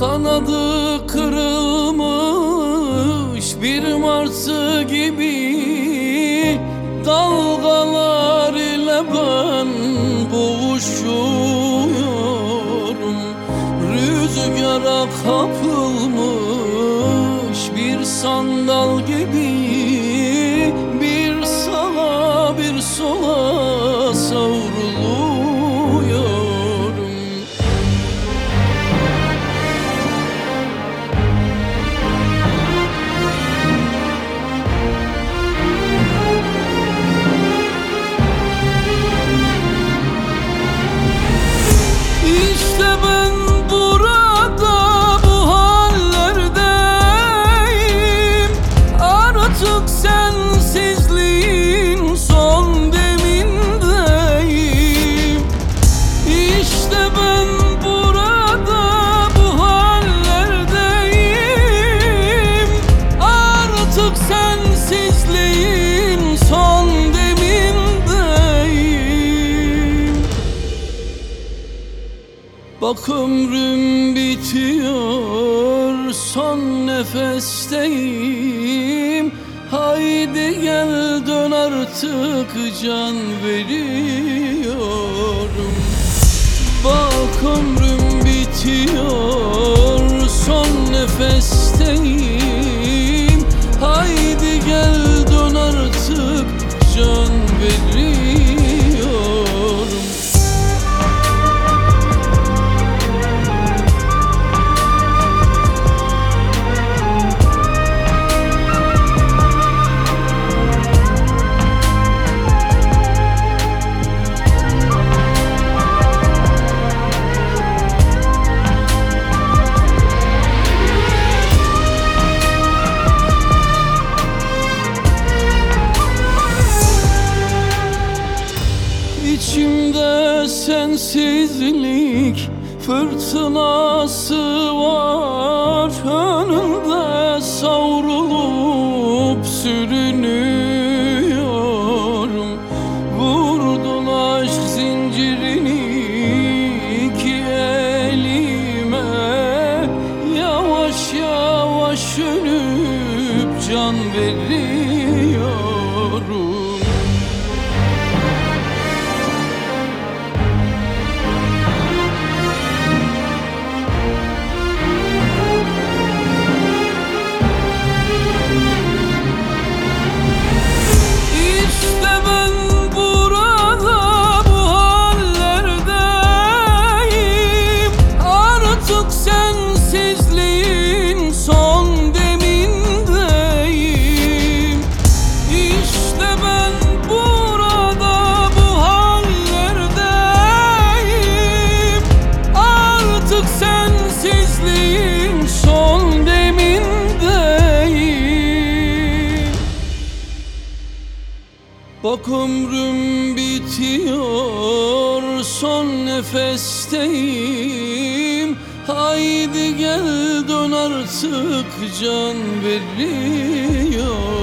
Kanadı kırılmış bir martı gibi dalgalar ile ben boğuşuyorum. Rüzgara kapılmış bir sandal gibi bir sağa bir sola savruluyorum. İşte ben burada bu hallerdeyim. Artık sensizliğin son demindeyim. İşte ben burada bu hallerdeyim. Artık sensizliğin son demindeyim. Bak ömrüm bitiyor, son nefesteyim. Haydi gel dön artık, can veriyorum. Bak ömrüm bitiyor, son nefesteyim. Haydi gel dön artık, can veriyorum. İçimde sensizlik fırtınası var. Önünde savrulup sürünüyorum. Vurdun aşk zincirini iki elime. Yavaş yavaş ölüp can veriyorum. Sensizliğin son demindeyim. Bak ömrüm bitiyor, son nefesteyim. Haydi gel dön artık, can veriyorum.